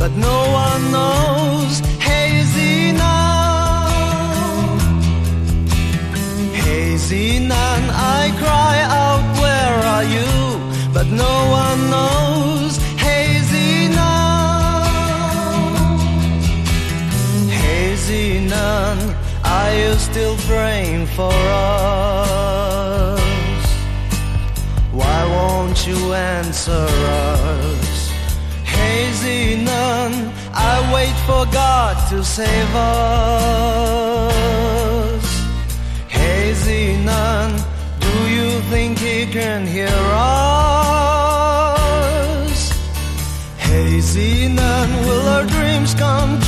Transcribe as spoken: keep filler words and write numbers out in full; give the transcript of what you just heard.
but no one knows. Hey Zinan, hey Zinan, I cry out, where are you? But no one knows. Hey Zinan, hey Zinan, are you still praying for us? Why won't you answer us? Hey Zinan, I wait for God to save us. Hey Zinan, do you think He can hear us? Hey Zinan, will our dreams come